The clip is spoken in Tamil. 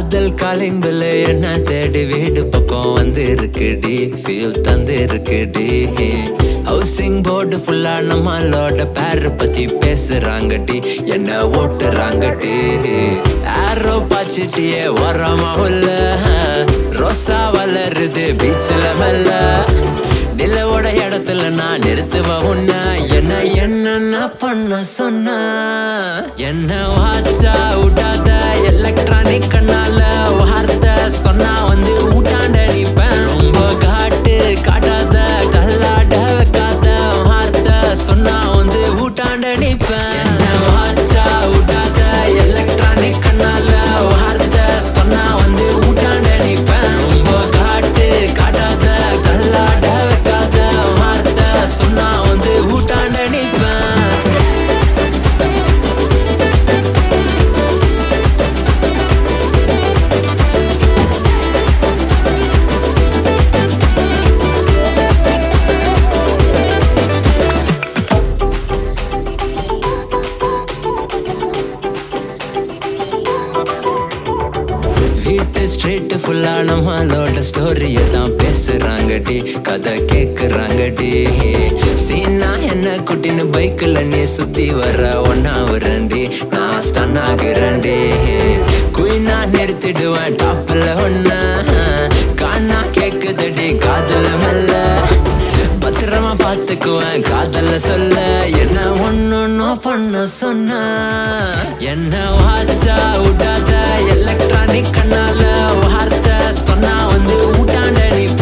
காதல் காலிங் பில்ல என்ன தேடி வீடு பக்கம் வந்து இருக்குடி ஃபீல் தந்து இருக்குடி ஹவுசிங் போர்டு ஃபுல்லா நம்மளோட பேர பத்தி பேசுறாங்கடி என்ன ஓட்டுறாங்கடி ஆரோ பாச்சிட்டியே வரமா உள்ள ரோசா வளருது பீச்சில் மெல்ல நிலவோட இடத்துல நான் நிறுத்துவேன் உன்ன என்ன பண்ண சொன்ன என்ன வாச்சா விடாத எலக்ட்ரானிக் கண்ணால வார்த்தை சொன்னா வந்து ஊட்டாண்ட நிப்பேன் ரொம்ப காட்டாத கல்லாட வைக்காத வார்த்தை சொன்னா வந்து ஊட்டாண்ட நிப்பேன் என்ன வாச்சா விடாத எலக்ட்ரானிக் கண்ணால வார்த்தை சொன்னா வந்து ஊட்டாண்ட நிப்பேன் ரொம்ப காட்டாத கல்லாட வைக்காத வார்த்தை சொன்னா வந்து ஊட்டாண்ட நிப்பேன் வீட்டு ஸ்ட்ரீட் ஃபுல்லா நம்மளோட ஸ்டோரிய தான் பேசுறாங்கடி கதை கேக்குறாங்கடி சீனா என்ன குட்டின்னு பைக்கில் நீ சுத்தி வர ஒன்னா வரண்டி நான் ஸ்டன் ஆகுறேன்டி குயினா நிறுத்திடுவேன் டாப்ல ஒன்ன காணா கேக்குதடி காதல மெல்ல பத்திரமா பாத்துக்குவேன் காதல சொல்ல என்ன ஒன்னொன்னு பண்ண சொன்ன என்ன வாச்சா விடாத எலக்ட்ரானிக் கண்ணால வார்த்தை சொன்னா வந்து ஊட்டாண்ட நீ